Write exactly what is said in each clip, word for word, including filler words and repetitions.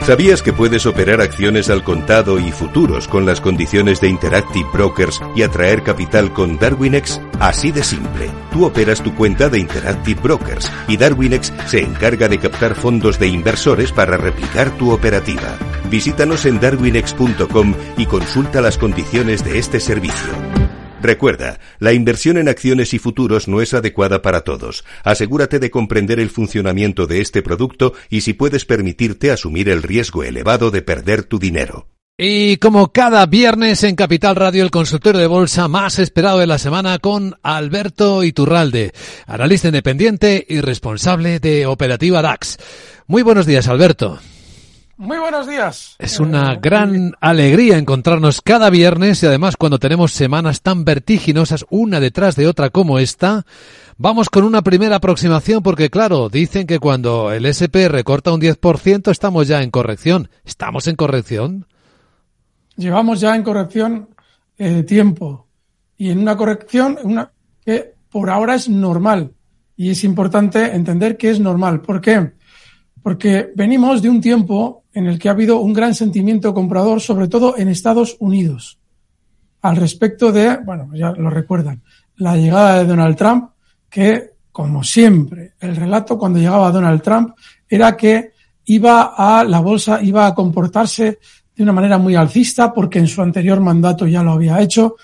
¿Sabías que puedes operar acciones al contado y futuros con las condiciones de Interactive Brokers y atraer capital con Darwinex? Así de simple. Tú operas tu cuenta de Interactive Brokers y Darwinex se encarga de captar fondos de inversores para replicar tu operativa. Visítanos en darwinex punto com y consulta las condiciones de este servicio. Recuerda, la inversión en acciones y futuros no es adecuada para todos. Asegúrate de comprender el funcionamiento de este producto y si puedes permitirte asumir el riesgo elevado de perder tu dinero. Y como cada viernes en Capital Radio, el consultorio de bolsa más esperado de la semana con Alberto Iturralde, analista independiente y responsable de Operativa DAX. Muy buenos días, Alberto. Muy buenos días. Es una gran alegría encontrarnos cada viernes y además cuando tenemos semanas tan vertiginosas una detrás de otra como esta, vamos con una primera aproximación porque claro, dicen que cuando el ese and pe recorta un diez por ciento estamos ya en corrección. ¿Estamos en corrección? Llevamos ya en corrección eh, tiempo y en una corrección una que por ahora es normal y es importante entender que es normal. ¿Por qué? Porque venimos de un tiempo en el que ha habido un gran sentimiento comprador, sobre todo en Estados Unidos, al respecto de, bueno, ya lo recuerdan, la llegada de Donald Trump, que, como siempre, el relato cuando llegaba Donald Trump era que iba a la bolsa, iba a comportarse de una manera muy alcista, porque en su anterior mandato ya lo había hecho.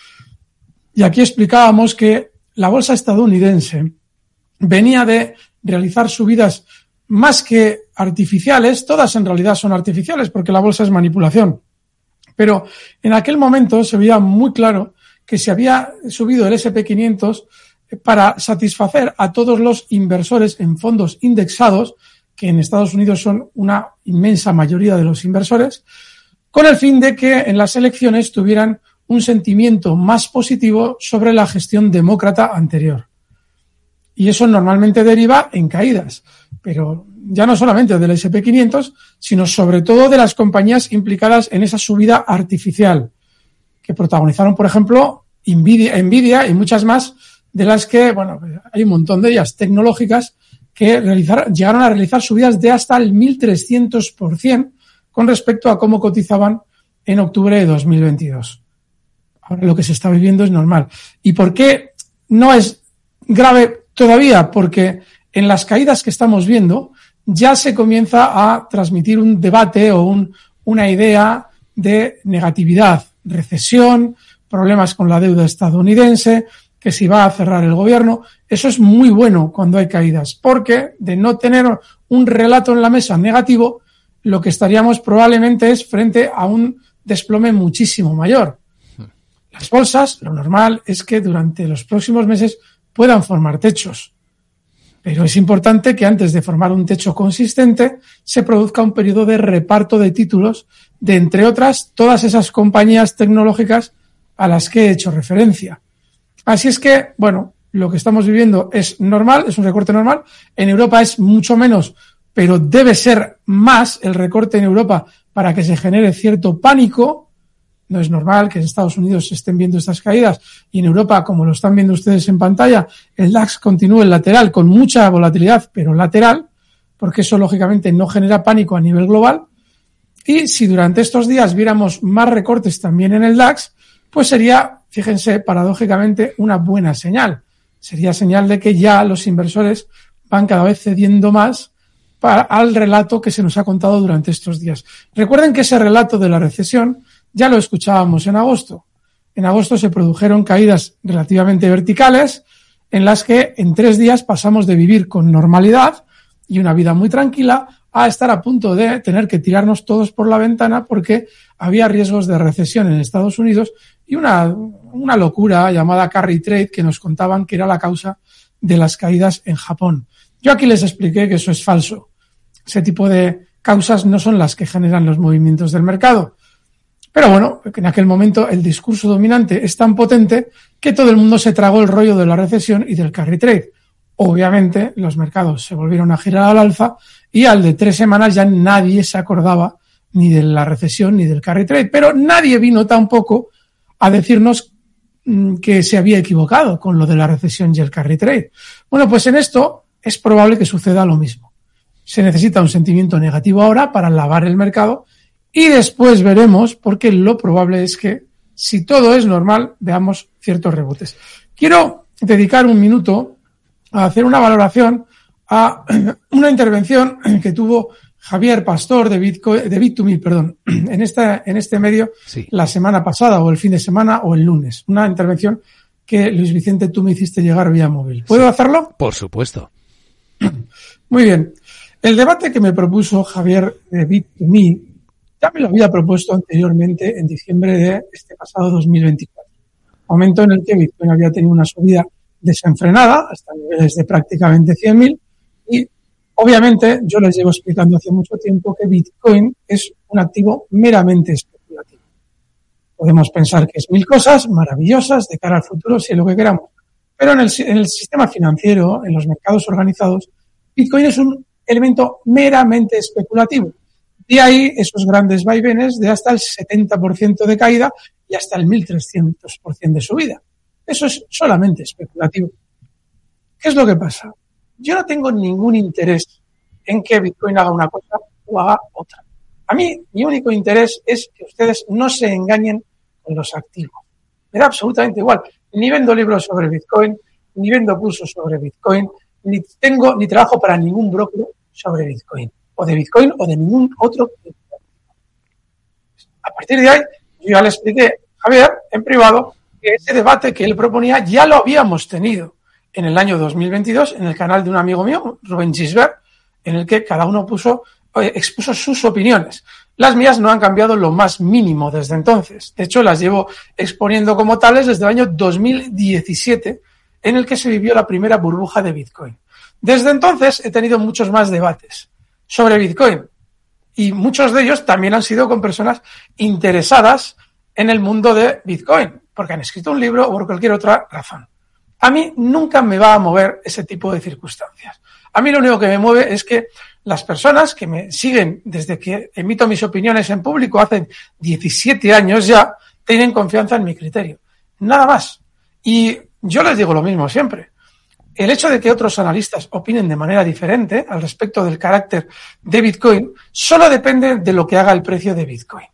Y aquí explicábamos que la bolsa estadounidense venía de realizar subidas más que artificiales, todas en realidad son artificiales porque la bolsa es manipulación. Pero en aquel momento se veía muy claro que se había subido el ese and pe quinientos para satisfacer a todos los inversores en fondos indexados, que en Estados Unidos son una inmensa mayoría de los inversores, con el fin de que en las elecciones tuvieran un sentimiento más positivo sobre la gestión demócrata anterior. Y eso normalmente deriva en caídas, pero ya no solamente del ese and pe quinientos, sino sobre todo de las compañías implicadas en esa subida artificial, que protagonizaron, por ejemplo, Nvidia, Nvidia y muchas más, de las que, bueno, hay un montón de ellas tecnológicas que realizaron, llegaron a realizar subidas de hasta el mil trescientos por ciento con respecto a cómo cotizaban en octubre de dos mil veintidós. Ahora lo que se está viviendo es normal. ¿Y por qué no es grave todavía? Porque en las caídas que estamos viendo ya se comienza a transmitir un debate o un, una idea de negatividad, recesión, problemas con la deuda estadounidense, que si va a cerrar el gobierno. Eso es muy bueno cuando hay caídas, porque de no tener un relato en la mesa negativo, lo que estaríamos probablemente es frente a un desplome muchísimo mayor. Las bolsas, lo normal es que durante los próximos meses puedan formar techos. Pero es importante que antes de formar un techo consistente se produzca un periodo de reparto de títulos de, entre otras, todas esas compañías tecnológicas a las que he hecho referencia. Así es que, bueno, lo que estamos viviendo es normal, es un recorte normal. En Europa es mucho menos, pero debe ser más el recorte en Europa para que se genere cierto pánico. No es normal que en Estados Unidos se estén viendo estas caídas y en Europa, como lo están viendo ustedes en pantalla, el DAX continúe en lateral con mucha volatilidad, pero lateral, porque eso lógicamente no genera pánico a nivel global. Y si durante estos días viéramos más recortes también en el DAX, pues sería, fíjense, paradójicamente una buena señal. Sería señal de que ya los inversores van cada vez cediendo más para, al relato que se nos ha contado durante estos días. Recuerden que ese relato de la recesión ya lo escuchábamos en agosto. En agosto se produjeron caídas relativamente verticales en las que en tres días pasamos de vivir con normalidad y una vida muy tranquila a estar a punto de tener que tirarnos todos por la ventana porque había riesgos de recesión en Estados Unidos y una, una locura llamada carry trade que nos contaban que era la causa de las caídas en Japón. Yo aquí les expliqué que eso es falso. Ese tipo de causas no son las que generan los movimientos del mercado. Pero bueno, en aquel momento el discurso dominante es tan potente que todo el mundo se tragó el rollo de la recesión y del carry trade. Obviamente los mercados se volvieron a girar al alza y al de tres semanas ya nadie se acordaba ni de la recesión ni del carry trade. Pero nadie vino tampoco a decirnos mmm, que se había equivocado con lo de la recesión y el carry trade. Bueno, pues en esto es probable que suceda lo mismo. Se necesita un sentimiento negativo ahora para lavar el mercado y después veremos, porque lo probable es que si todo es normal, veamos ciertos rebotes. Quiero dedicar un minuto a hacer una valoración a una intervención que tuvo Javier Pastor de Bitcoin, de Bit to Me, perdón, en esta, en este medio sí. La semana pasada o el fin de semana o el lunes. Una intervención que, Luis Vicente, tú me hiciste llegar vía móvil. ¿Puedo sí, hacerlo? Por supuesto. Muy bien. El debate que me propuso Javier de Bit to Me ya me lo había propuesto anteriormente en diciembre de este pasado dos mil veinticuatro. Momento en el que Bitcoin había tenido una subida desenfrenada hasta niveles de prácticamente cien mil y obviamente yo les llevo explicando hace mucho tiempo que Bitcoin es un activo meramente especulativo. Podemos pensar que es mil cosas maravillosas de cara al futuro, si es lo que queramos, pero en el, en el sistema financiero, en los mercados organizados, Bitcoin es un elemento meramente especulativo. Y ahí esos grandes vaivenes de hasta el setenta por ciento de caída y hasta el mil trescientos por ciento de subida. Eso es solamente especulativo. ¿Qué es lo que pasa? Yo no tengo ningún interés en que Bitcoin haga una cosa o haga otra. A mí, mi único interés es que ustedes no se engañen con los activos. Me da absolutamente igual. Ni vendo libros sobre Bitcoin, ni vendo cursos sobre Bitcoin, ni tengo, ni trabajo para ningún broker sobre Bitcoin. O de Bitcoin o de ningún otro. A partir de ahí, yo ya le expliqué a Javier en privado que ese debate que él proponía ya lo habíamos tenido en el año dos mil veintidós en el canal de un amigo mío, Rubén Gisbert, en el que cada uno puso, eh, expuso sus opiniones. Las mías no han cambiado lo más mínimo desde entonces. De hecho, las llevo exponiendo como tales desde el año dos mil diecisiete, en el que se vivió la primera burbuja de Bitcoin. Desde entonces he tenido muchos más debates sobre Bitcoin y muchos de ellos también han sido con personas interesadas en el mundo de Bitcoin, porque han escrito un libro o por cualquier otra razón. A mí nunca me va a mover ese tipo de circunstancias. A mí lo único que me mueve es que las personas que me siguen desde que emito mis opiniones en público hace diecisiete años ya, tienen confianza en mi criterio. Nada más. Y yo les digo lo mismo siempre. El hecho de que otros analistas opinen de manera diferente al respecto del carácter de Bitcoin solo depende de lo que haga el precio de Bitcoin.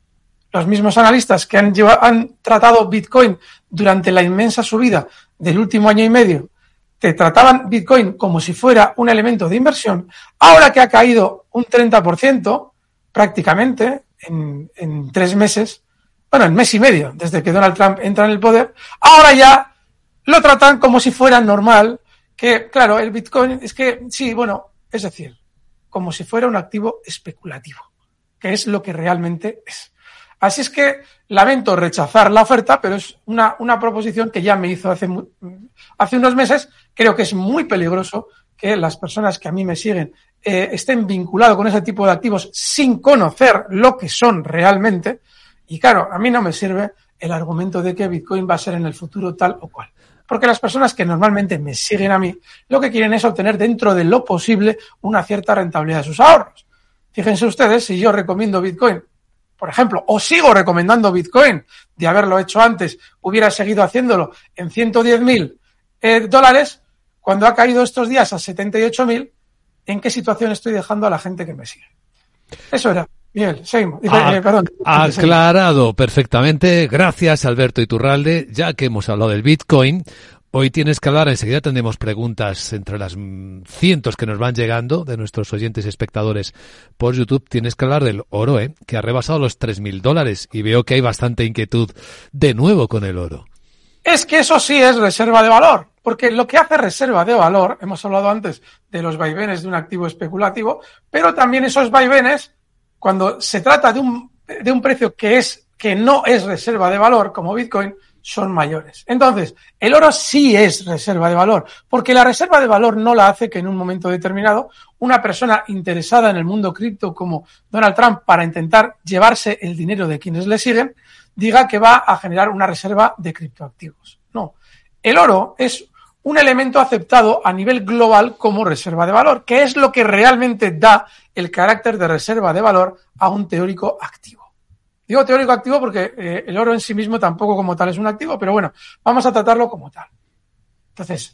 Los mismos analistas que han, llevado, han tratado Bitcoin durante la inmensa subida del último año y medio, que trataban Bitcoin como si fuera un elemento de inversión, ahora que ha caído un treinta por ciento prácticamente en, en tres meses, bueno, en mes y medio, desde que Donald Trump entra en el poder, ahora ya lo tratan como si fuera normal, que claro, el Bitcoin es que, sí, bueno, es decir, como si fuera un activo especulativo, que es lo que realmente es. Así es que lamento rechazar la oferta, pero es una, una proposición que ya me hizo hace, hace unos meses. Creo que es muy peligroso que las personas que a mí me siguen eh, estén vinculados con ese tipo de activos sin conocer lo que son realmente. Y claro, a mí no me sirve el argumento de que Bitcoin va a ser en el futuro tal o cual. Porque las personas que normalmente me siguen a mí, lo que quieren es obtener dentro de lo posible una cierta rentabilidad de sus ahorros. Fíjense ustedes, si yo recomiendo Bitcoin, por ejemplo, o sigo recomendando Bitcoin, de haberlo hecho antes, hubiera seguido haciéndolo en ciento diez mil eh, dólares, cuando ha caído estos días a setenta y ocho mil, ¿en qué situación estoy dejando a la gente que me sigue? Eso era. Miguel, seguimos. Ah, eh, perdón. Aclarado perfectamente. Gracias, Alberto Iturralde. Ya que hemos hablado del Bitcoin, hoy tienes que hablar, enseguida tendremos preguntas entre las cientos que nos van llegando de nuestros oyentes y espectadores por YouTube. Tienes que hablar del oro, ¿eh? Que ha rebasado los tres mil dólares y veo que hay bastante inquietud de nuevo con el oro. Es que eso sí es reserva de valor, porque lo que hace reserva de valor, hemos hablado antes de los vaivenes de un activo especulativo, pero también esos vaivenes, cuando se trata de un, de un precio que es, que no es reserva de valor, como Bitcoin, son mayores. Entonces, el oro sí es reserva de valor, porque la reserva de valor no la hace que en un momento determinado una persona interesada en el mundo cripto como Donald Trump para intentar llevarse el dinero de quienes le siguen, diga que va a generar una reserva de criptoactivos. No. El oro es un elemento aceptado a nivel global como reserva de valor, que es lo que realmente da el carácter de reserva de valor a un teórico activo. Digo teórico activo porque eh, el oro en sí mismo tampoco como tal es un activo, pero bueno, vamos a tratarlo como tal. Entonces,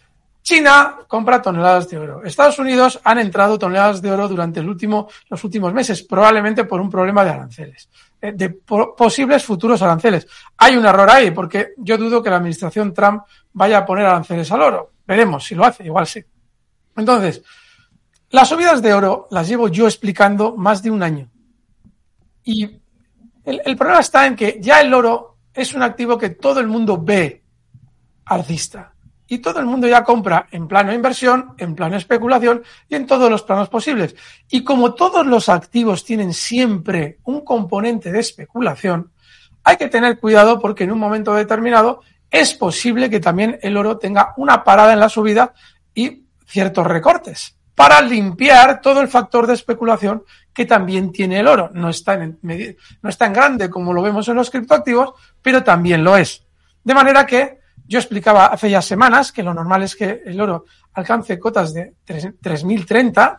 China compra toneladas de oro. Estados Unidos han entrado toneladas de oro durante el último, los últimos meses, probablemente por un problema de aranceles, de po- posibles futuros aranceles. Hay un error ahí, porque yo dudo que la administración Trump vaya a poner aranceles al oro. Veremos si lo hace, igual sí. Entonces, las subidas de oro las llevo yo explicando más de un año. Y el, el problema está en que ya el oro es un activo que todo el mundo ve alcista. Y todo el mundo ya compra en plano inversión, en plano especulación y en todos los planos posibles. Y como todos los activos tienen siempre un componente de especulación, hay que tener cuidado porque en un momento determinado es posible que también el oro tenga una parada en la subida y ciertos recortes para limpiar todo el factor de especulación que también tiene el oro. No es tan, no es tan grande como lo vemos en los criptoactivos, pero también lo es. De manera que yo explicaba hace ya semanas que lo normal es que el oro alcance cotas de tres mil treinta.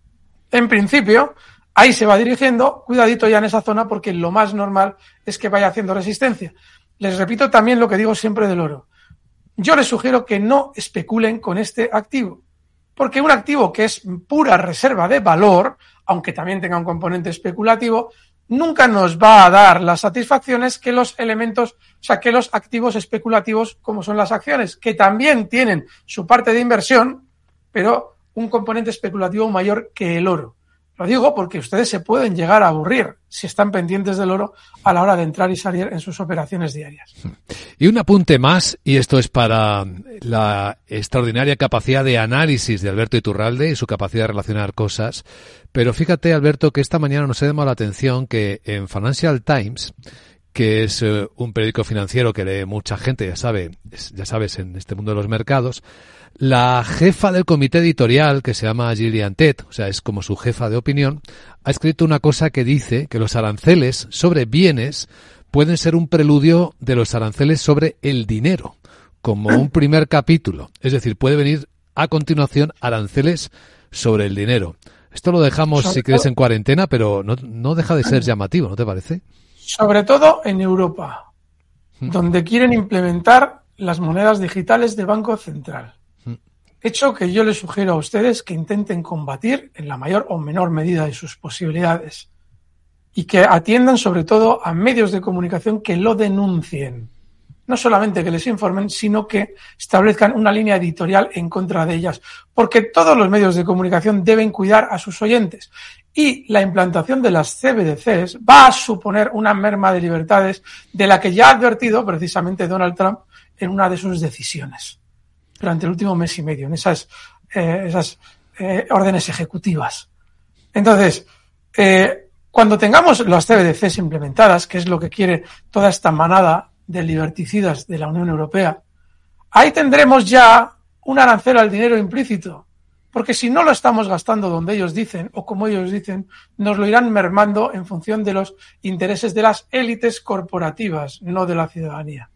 En principio, ahí se va dirigiendo, cuidadito ya en esa zona, porque lo más normal es que vaya haciendo resistencia. Les repito también lo que digo siempre del oro. Yo les sugiero que no especulen con este activo, porque un activo que es pura reserva de valor, aunque también tenga un componente especulativo, nunca nos va a dar las satisfacciones que los elementos, o sea, que los activos especulativos como son las acciones, que también tienen su parte de inversión, pero un componente especulativo mayor que el oro. Lo digo porque ustedes se pueden llegar a aburrir si están pendientes del oro a la hora de entrar y salir en sus operaciones diarias. Y un apunte más, y esto es para la extraordinaria capacidad de análisis de Alberto Iturralde y su capacidad de relacionar cosas. Pero fíjate, Alberto, que esta mañana nos ha llamado la atención que en Financial Times, que es uh, un periódico financiero que lee mucha gente, ya sabe, ya sabes, en este mundo de los mercados, la jefa del comité editorial, que se llama Gillian Tett, o sea, es como su jefa de opinión, ha escrito una cosa que dice que los aranceles sobre bienes pueden ser un preludio de los aranceles sobre el dinero, como un primer capítulo. Es decir, puede venir a continuación aranceles sobre el dinero. Esto lo dejamos, sobre si quieres, en cuarentena, pero no, no deja de ser llamativo, ¿no te parece? Sobre todo en Europa, ¿Mm? donde quieren implementar las monedas digitales de Banco Central. Hecho que yo les sugiero a ustedes que intenten combatir en la mayor o menor medida de sus posibilidades y que atiendan sobre todo a medios de comunicación que lo denuncien. No solamente que les informen, sino que establezcan una línea editorial en contra de ellas, porque todos los medios de comunicación deben cuidar a sus oyentes. Y la implantación de las C B D Cs va a suponer una merma de libertades de la que ya ha advertido precisamente Donald Trump en una de sus decisiones durante el último mes y medio, en esas, eh, esas eh, órdenes ejecutivas. Entonces, eh, cuando tengamos las C B D Cs implementadas, que es lo que quiere toda esta manada de liberticidas de la Unión Europea, ahí tendremos ya un arancel al dinero implícito, porque si no lo estamos gastando donde ellos dicen, o como ellos dicen, nos lo irán mermando en función de los intereses de las élites corporativas, no de la ciudadanía.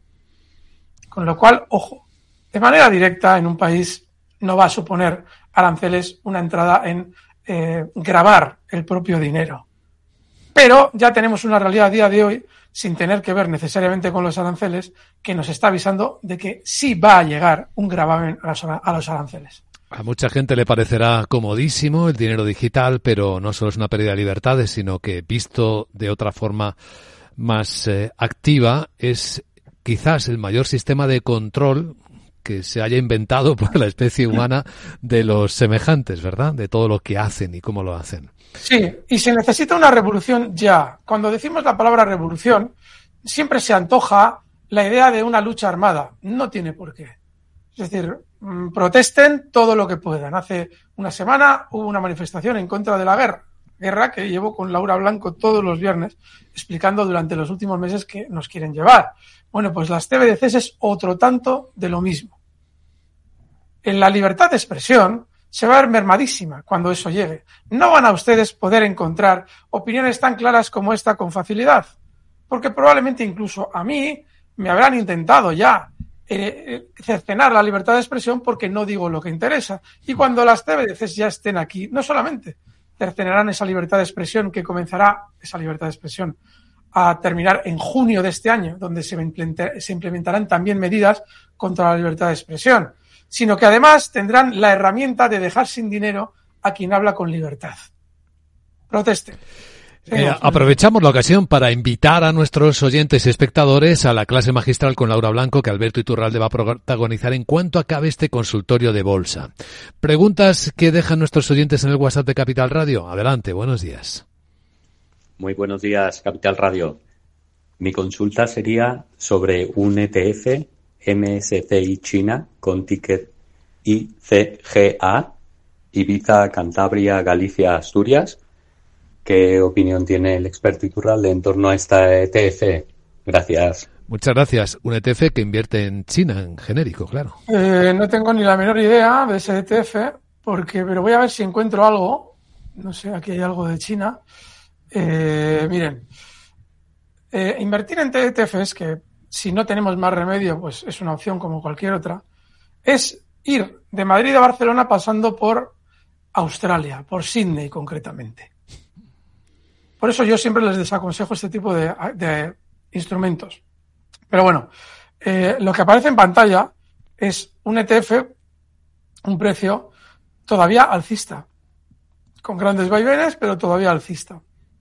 Con lo cual, ojo, de manera directa en un país no va a suponer aranceles una entrada en eh, gravar el propio dinero. Pero ya tenemos una realidad a día de hoy, sin tener que ver necesariamente con los aranceles, que nos está avisando de que sí va a llegar un gravamen a los, a los aranceles. A mucha gente le parecerá comodísimo el dinero digital, pero no solo es una pérdida de libertades, sino que visto de otra forma más eh, activa, es quizás el mayor sistema de control que se haya inventado por la especie humana de los semejantes, ¿verdad? De todo lo que hacen y cómo lo hacen. Sí, y se necesita una revolución ya. Cuando decimos la palabra revolución, siempre se antoja la idea de una lucha armada. No tiene por qué. Es decir, protesten todo lo que puedan. Hace una semana hubo una manifestación en contra de la guerra. Guerra que llevo con Laura Blanco todos los viernes explicando durante los últimos meses que nos quieren llevar. Bueno, pues las C B D Cs es otro tanto de lo mismo. En la libertad de expresión se va a ver mermadísima cuando eso llegue. No van a ustedes poder encontrar opiniones tan claras como esta con facilidad, porque probablemente incluso a mí me habrán intentado ya eh, cercenar la libertad de expresión porque no digo lo que interesa. Y cuando las C B D Cs ya estén aquí, no solamente cercenarán esa libertad de expresión que comenzará, esa libertad de expresión, a terminar en junio de este año, donde se implementarán también medidas contra la libertad de expresión, sino que además tendrán la herramienta de dejar sin dinero a quien habla con libertad. Protesten. Eh, aprovechamos la ocasión para invitar a nuestros oyentes y espectadores a la clase magistral con Laura Blanco que Alberto Iturralde va a protagonizar en cuanto acabe este consultorio de bolsa. Preguntas que dejan nuestros oyentes en el WhatsApp de Capital Radio. Adelante, buenos días. Muy buenos días, Capital Radio. Mi consulta sería sobre un E T F M S C I China con ticket I C G A, Ibiza, Cantabria, Galicia, Asturias. ¿Qué opinión tiene el experto Iturralde en torno a esta E T F? Gracias. Muchas gracias. Un E T F que invierte en China, en genérico, claro. Eh, no tengo ni la menor idea de ese E T F, porque, pero voy a ver si encuentro algo. No sé, aquí hay algo de China. Eh, miren, eh, invertir en E T Fs, que si no tenemos más remedio, pues es una opción como cualquier otra, es ir de Madrid a Barcelona pasando por Australia, por Sydney concretamente. Por eso yo siempre les desaconsejo este tipo de, de instrumentos. Pero bueno, eh, lo que aparece en pantalla es un E T F, un precio todavía alcista, con grandes vaivenes, pero todavía alcista.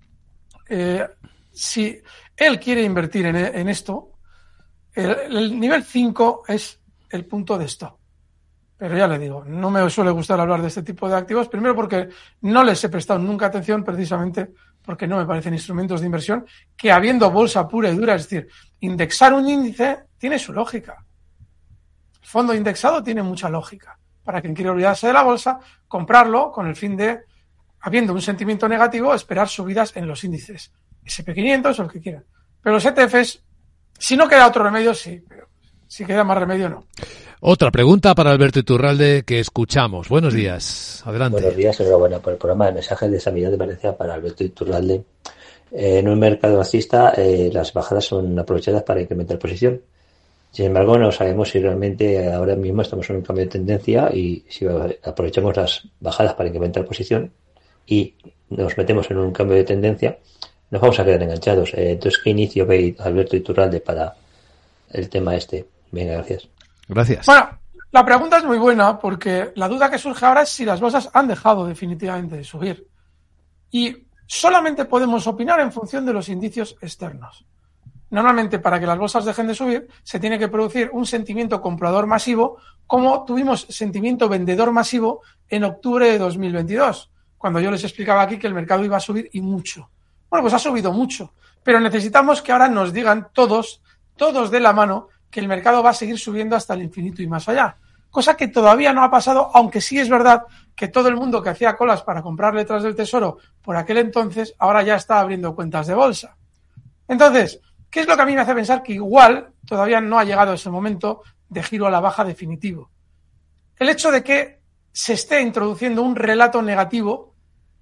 Eh, si él quiere invertir en, en esto, el, el nivel cinco es el punto de stop. Pero ya le digo, no me suele gustar hablar de este tipo de activos, primero porque no les he prestado nunca atención, precisamente porque no me parecen instrumentos de inversión que, habiendo bolsa pura y dura, es decir, indexar un índice tiene su lógica. El fondo indexado tiene mucha lógica. Para quien quiere olvidarse de la bolsa, comprarlo con el fin de, habiendo un sentimiento negativo, esperar subidas en los índices. ese pe quinientos o el que quieran. Pero los E T Fs, si no queda otro remedio, sí, pero si queda más remedio, no. Otra pregunta para Alberto Iturralde que escuchamos. Buenos días. Adelante. Buenos días, enhorabuena por el programa de mensajes de Sanidad de Valencia para Alberto Iturralde. Eh, en un mercado bajista, eh, las bajadas son aprovechadas para incrementar posición. Sin embargo, no sabemos si realmente ahora mismo estamos en un cambio de tendencia y si aprovechamos las bajadas para incrementar posición y nos metemos en un cambio de tendencia, nos vamos a quedar enganchados. Eh, entonces, ¿qué inicio ve Alberto Iturralde para el tema este? Venga, gracias. Gracias. Bueno, la pregunta es muy buena porque la duda que surge ahora es si las bolsas han dejado definitivamente de subir. Y solamente podemos opinar en función de los indicios externos. Normalmente, para que las bolsas dejen de subir, se tiene que producir un sentimiento comprador masivo, como tuvimos sentimiento vendedor masivo en octubre de dos mil veintidós, cuando yo les explicaba aquí que el mercado iba a subir y mucho. Bueno, pues ha subido mucho, pero necesitamos que ahora nos digan todos, todos de la mano, que el mercado va a seguir subiendo hasta el infinito y más allá. Cosa que todavía no ha pasado, aunque sí es verdad que todo el mundo que hacía colas para comprar letras del Tesoro por aquel entonces, ahora ya está abriendo cuentas de bolsa. Entonces, ¿qué es lo que a mí me hace pensar que igual todavía no ha llegado ese momento de giro a la baja definitivo? El hecho de que se esté introduciendo un relato negativo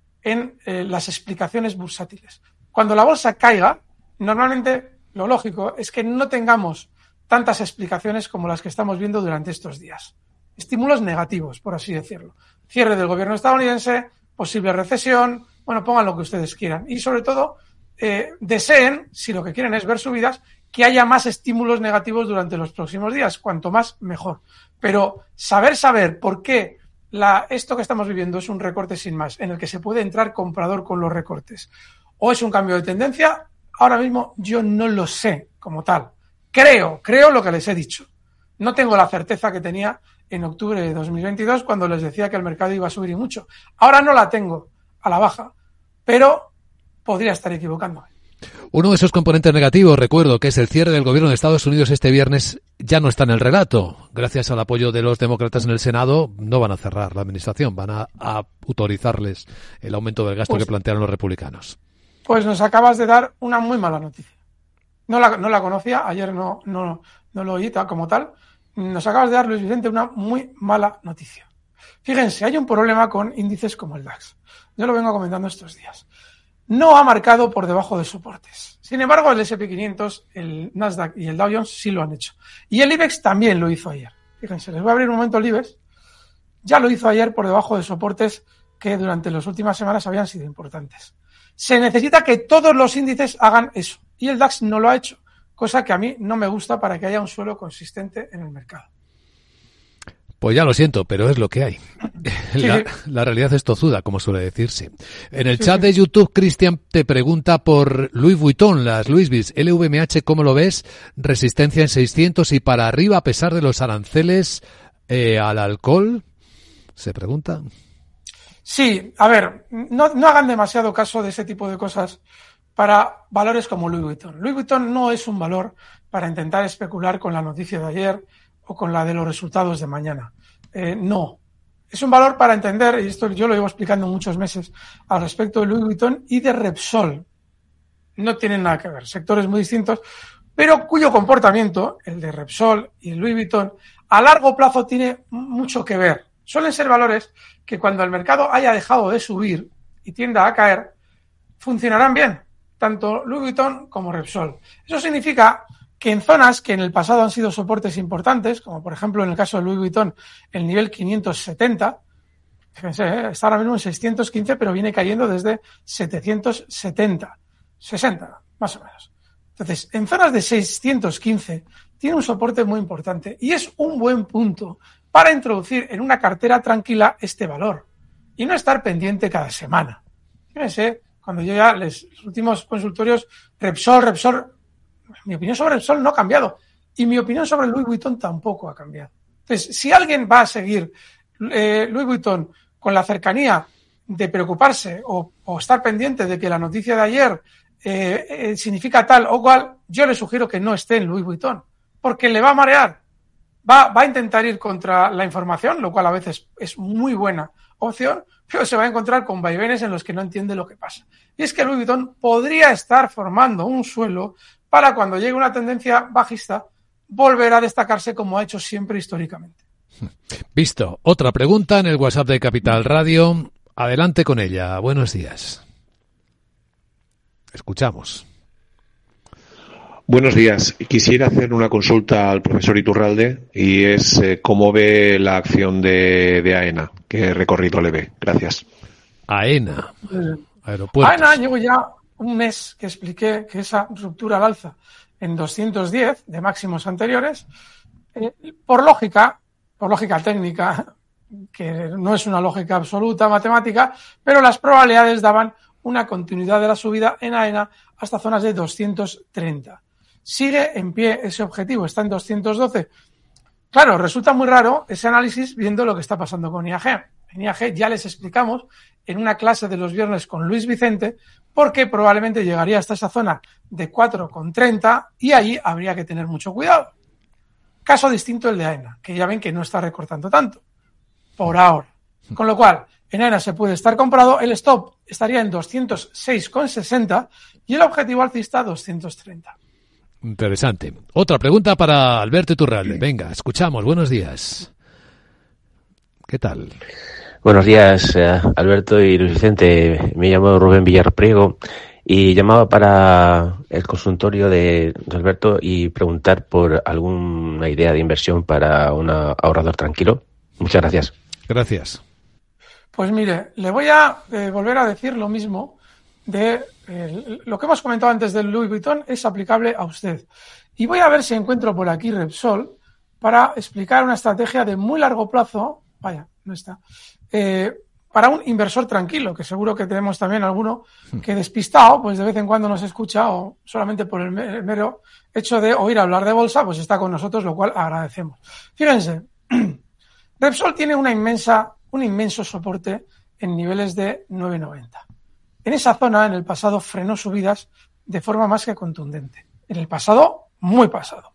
en eh, las explicaciones bursátiles. Cuando la bolsa caiga, normalmente lo lógico es que no tengamos tantas explicaciones como las que estamos viendo durante estos días. Estímulos negativos, por así decirlo. Cierre del gobierno estadounidense, posible recesión, bueno, pongan lo que ustedes quieran. Y sobre todo, eh, deseen, si lo que quieren es ver subidas, que haya más estímulos negativos durante los próximos días. Cuanto más, mejor. Pero saber, saber por qué la, esto que estamos viviendo es un recorte sin más, en el que se puede entrar comprador con los recortes, o es un cambio de tendencia, ahora mismo yo no lo sé como tal. Creo, creo lo que les he dicho. No tengo la certeza que tenía en octubre de dos mil veintidós cuando les decía que el mercado iba a subir y mucho. Ahora no la tengo a la baja, pero podría estar equivocándome. Uno de esos componentes negativos, recuerdo, que es el cierre del gobierno de Estados Unidos este viernes, ya no está en el relato. Gracias al apoyo de los demócratas en el Senado, no van a cerrar la administración, van a, a autorizarles el aumento del gasto pues, que plantearon los republicanos. Pues nos acabas de dar una muy mala noticia. No la, no la conocía, ayer no, no, no lo oí tal, como tal. Nos acabas de dar, Luis Vicente, una muy mala noticia. Fíjense, hay un problema con índices como el DAX. Yo lo vengo comentando estos días. No ha marcado por debajo de soportes. Sin embargo, el ese pe quinientos, el Nasdaq y el Dow Jones sí lo han hecho. Y el IBEX también lo hizo ayer. Fíjense, les voy a abrir un momento el IBEX. Ya lo hizo ayer por debajo de soportes que durante las últimas semanas habían sido importantes. Se necesita que todos los índices hagan eso. Y el DAX no lo ha hecho, cosa que a mí no me gusta para que haya un suelo consistente en el mercado. Pues ya lo siento, pero es lo que hay. La, la realidad es tozuda, como suele decirse. En el chat de YouTube, Cristian te pregunta por Louis Vuitton, las Louis Vuitton L V M H, ¿cómo lo ves? Resistencia en seiscientos y para arriba a pesar de los aranceles eh, al alcohol, se pregunta. Sí, a ver, no, no hagan demasiado caso de ese tipo de cosas para valores como Louis Vuitton. Louis Vuitton no es un valor para intentar especular con la noticia de ayer o con la de los resultados de mañana. Eh, no. Es un valor para entender, y esto yo lo llevo explicando muchos meses, al respecto de Louis Vuitton y de Repsol. No tienen nada que ver, sectores muy distintos, pero cuyo comportamiento, el de Repsol y el Louis Vuitton, a largo plazo tiene mucho que ver. Suelen ser valores que cuando el mercado haya dejado de subir y tienda a caer, funcionarán bien, tanto Louis Vuitton como Repsol. Eso significa que en zonas que en el pasado han sido soportes importantes, como por ejemplo en el caso de Louis Vuitton, el nivel quinientos setenta, fíjense, ¿eh? Está ahora mismo en seiscientos quince, pero viene cayendo desde setecientos setenta, sesenta, más o menos. Entonces, en zonas de seiscientos quince tiene un soporte muy importante y es un buen punto para introducir en una cartera tranquila este valor y no estar pendiente cada semana. Fíjense, cuando yo ya les, los últimos consultorios, Repsol, Repsol, mi opinión sobre Repsol no ha cambiado y mi opinión sobre Louis Vuitton tampoco ha cambiado. Entonces, si alguien va a seguir eh, Louis Vuitton con la cercanía de preocuparse o, o estar pendiente de que la noticia de ayer eh, eh, significa tal o cual, yo le sugiero que no esté en Louis Vuitton, porque le va a marear. Va, va a intentar ir contra la información, lo cual a veces es muy buena opción, pero se va a encontrar con vaivenes en los que no entiende lo que pasa. Y es que Louis Vuitton podría estar formando un suelo para cuando llegue una tendencia bajista, volver a destacarse como ha hecho siempre históricamente. Visto. Otra pregunta en el WhatsApp de Capital Radio. Adelante con ella. Buenos días. Escuchamos. Buenos días. Quisiera hacer una consulta al profesor Iturralde y es eh, cómo ve la acción de, de AENA, qué recorrido le ve. Gracias. AENA. Aeropuertos. AENA llevo ya un mes que expliqué que esa ruptura al alza en doscientos diez de máximos anteriores, eh, por lógica, por lógica técnica, que no es una lógica absoluta matemática, pero las probabilidades daban una continuidad de la subida en AENA hasta zonas de doscientos treinta. Sigue en pie ese objetivo, está en doscientos doce. Claro, resulta muy raro ese análisis viendo lo que está pasando con I A G. En I A G ya les explicamos en una clase de los viernes con Luis Vicente porque probablemente llegaría hasta esa zona de cuatro con treinta y ahí habría que tener mucho cuidado. Caso distinto el de AENA, que ya ven que no está recortando tanto, por ahora. Con lo cual, en AENA se puede estar comprado, el stop estaría en doscientos seis con sesenta y el objetivo alcista doscientos treinta. Interesante. Otra pregunta para Alberto Iturralde. Venga, escuchamos. Buenos días. ¿Qué tal? Buenos días, eh, Alberto y Luis Vicente. Me llamo Rubén Villar Priego y llamaba para el consultorio de, de Alberto y preguntar por alguna idea de inversión para un ahorrador tranquilo. Muchas gracias. Gracias. Pues mire, le voy a eh, volver a decir lo mismo de eh, lo que hemos comentado antes del Louis Vuitton es aplicable a usted. Y voy a ver si encuentro por aquí Repsol para explicar una estrategia de muy largo plazo. Vaya, no está. Eh, para un inversor tranquilo, que seguro que tenemos también alguno que despistado, pues de vez en cuando nos escucha o solamente por el mero hecho de oír hablar de bolsa, pues está con nosotros, lo cual agradecemos. Fíjense, Repsol tiene una inmensa, un inmenso soporte en niveles de nueve noventa. En esa zona, en el pasado, frenó subidas de forma más que contundente. En el pasado, muy pasado.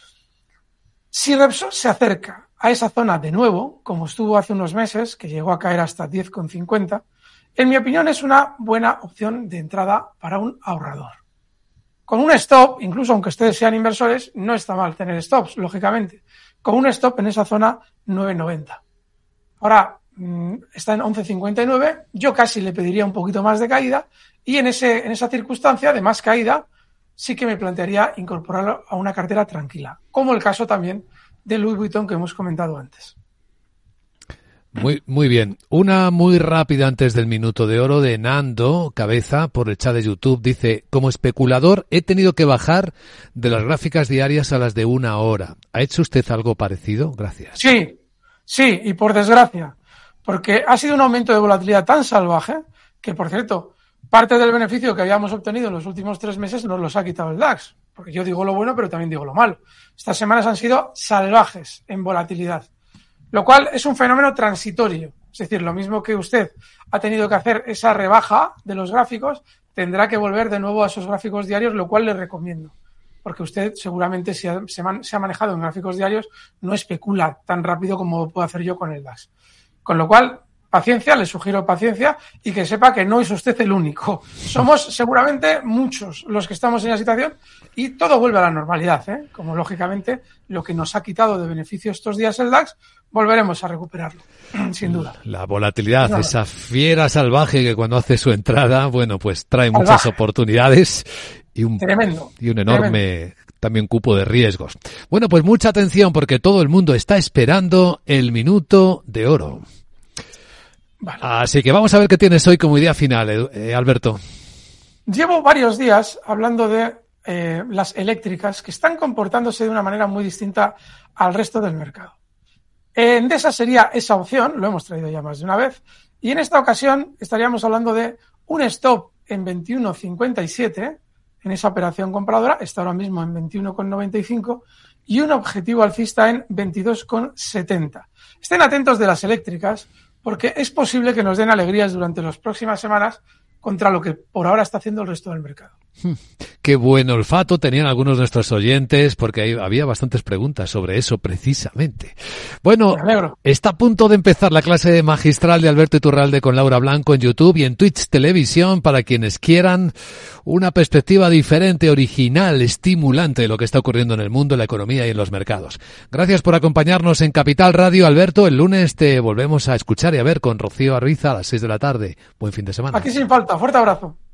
Si Repsol se acerca a esa zona de nuevo, como estuvo hace unos meses, que llegó a caer hasta diez con cincuenta, en mi opinión es una buena opción de entrada para un ahorrador. Con un stop, incluso aunque ustedes sean inversores, no está mal tener stops, lógicamente. Con un stop en esa zona nueve noventa. Ahora, está en once cincuenta y nueve, yo casi le pediría un poquito más de caída y en ese en esa circunstancia de más caída sí que me plantearía incorporarlo a una cartera tranquila, como el caso también de Louis Vuitton que hemos comentado antes. Muy, muy bien. Una muy rápida antes del minuto de oro de Nando Cabeza por el chat de YouTube. Dice, como especulador he tenido que bajar de las gráficas diarias a las de una hora. ¿Ha hecho usted algo parecido? Gracias. Sí. Sí, y por desgracia, porque ha sido un aumento de volatilidad tan salvaje que, por cierto, parte del beneficio que habíamos obtenido en los últimos tres meses nos los ha quitado el DAX. Porque yo digo lo bueno, pero también digo lo malo. Estas semanas han sido salvajes en volatilidad, lo cual es un fenómeno transitorio. Es decir, lo mismo que usted ha tenido que hacer esa rebaja de los gráficos, tendrá que volver de nuevo a esos gráficos diarios, lo cual le recomiendo. Porque usted seguramente si ha, se, man, se ha manejado en gráficos diarios, no especula tan rápido como puedo hacer yo con el DAX. Con lo cual, paciencia, le sugiero paciencia y que sepa que no es usted el único. Somos seguramente muchos los que estamos en la situación y todo vuelve a la normalidad, ¿eh? Como lógicamente lo que nos ha quitado de beneficio estos días el DAX, volveremos a recuperarlo, sin duda. La volatilidad, no, esa fiera salvaje que cuando hace su entrada, bueno, pues trae salvaje. Muchas oportunidades y un, tremendo, y un enorme tremendo. También cupo de riesgos. Bueno, pues mucha atención porque todo el mundo está esperando el minuto de oro. Vale. Así que vamos a ver qué tienes hoy como idea final, eh, Alberto. Llevo varios días hablando de eh, las eléctricas que están comportándose de una manera muy distinta al resto del mercado. Endesa sería esa opción, lo hemos traído ya más de una vez, y en esta ocasión estaríamos hablando de un stop en veintiuno cincuenta y siete, en esa operación compradora, está ahora mismo en veintiuno noventa y cinco, y un objetivo alcista en veintidós setenta. Estén atentos de las eléctricas, porque es posible que nos den alegrías durante las próximas semanas contra lo que por ahora está haciendo el resto del mercado. Qué buen olfato tenían algunos de nuestros oyentes, porque había bastantes preguntas sobre eso precisamente. Bueno, está a punto de empezar la clase magistral de Alberto Iturralde con Laura Blanco en YouTube y en Twitch Televisión para quienes quieran una perspectiva diferente, original, estimulante de lo que está ocurriendo en el mundo, en la economía y en los mercados. Gracias por acompañarnos en Capital Radio, Alberto. El lunes te volvemos a escuchar y a ver con Rocío Arriza a las seis de la tarde. Buen fin de semana. Aquí sin falta. Fuerte abrazo.